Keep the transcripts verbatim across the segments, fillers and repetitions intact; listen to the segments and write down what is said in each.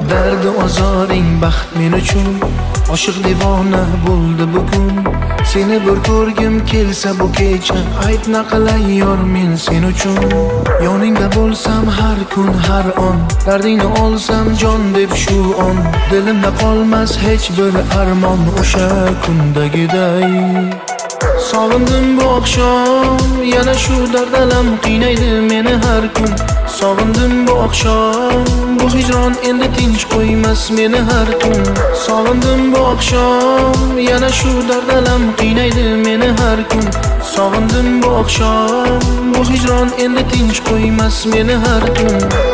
dardi ozoring baxt men uchun oshiq devona bo'ldi bugun. Seni bir ko'rgim kelsa bu kecha, ayt naqalay yor men sen uchun. Yoningda bo'lsam har kun har on, dardingni olsam jon deb shu on. Dilimda qolmas hech bir armon o'sha kundagiday. Sog'indim bu oqshom, yana shu dard alam qiynaydi meni har kun. Sog'indim bu oqshom, bu hijron endi tinch qo'ymas meni har kun. Sog'indim bu oqshom, yana shu dard alam qiynaydi meni har kun. Sog'indim bu oqshom, bu hijron endi tinch qo'ymas meni har kun.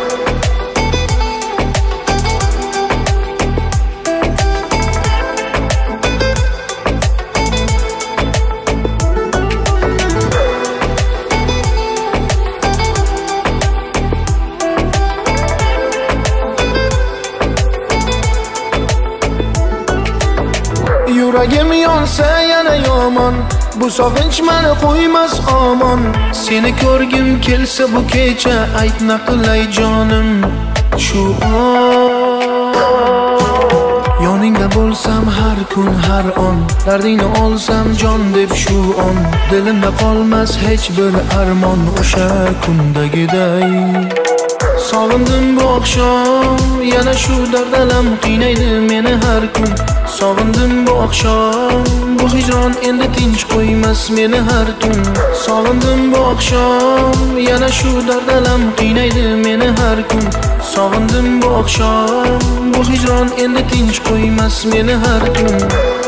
Yuragim yonsa yana yomon, bu sog'inch meni qo'ymas omon. Seni ko'rgim kelsa bu kecha, ayt naqilay jonim shu on. Yoningda bo'lsam har kun har on, dardingni olsam jon deb shu on. Dilimda qolmas hech bir armon o'sha kundagiday. Sog'indim bu oqshom, yana shu dard alam qiynaydi meni har kun. Sog'indim bu oqshom, bu hijron endi tinch qo'ymas meni har tun. Sog'indim bu oqshom, yana shu dard alam qiynaydi meni har kun. Sog'indim bu oqshom, bu hijron endi tinch qo'ymas meni har tun.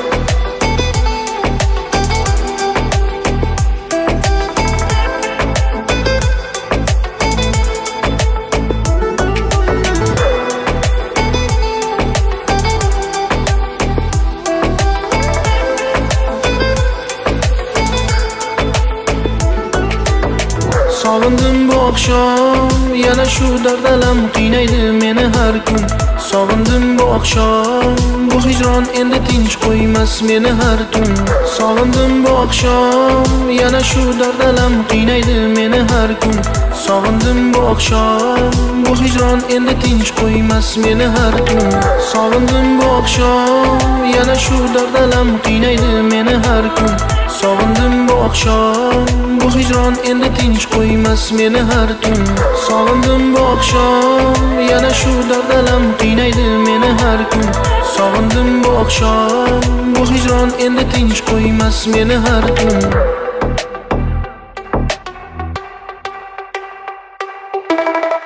Sog'indim bu oqshom, yana shu dard alam qiynaydi meni har kun. Sog'indim bu oqshom, bu hijron endi tinch qo'ymas meni har tun. Sog'indim bu oqshom, yana shu dard alam qiynaydi meni har kun. Sog'indim bu oqshom, bu hijron endi tinch qo'ymas meni har tun. Sog'indim bu oqshom, yana shu dard alam qiynaydi meni har kun. Sog'indim bu oqshom, bu hijron endi tinch qo'ymas meni har tun. Sog'indim bu oqshom, yana shu dard alam qiynaydi meni har kun. Sog'indim bu oqshom, bu hijron endi tinch qo'ymas meni har tun.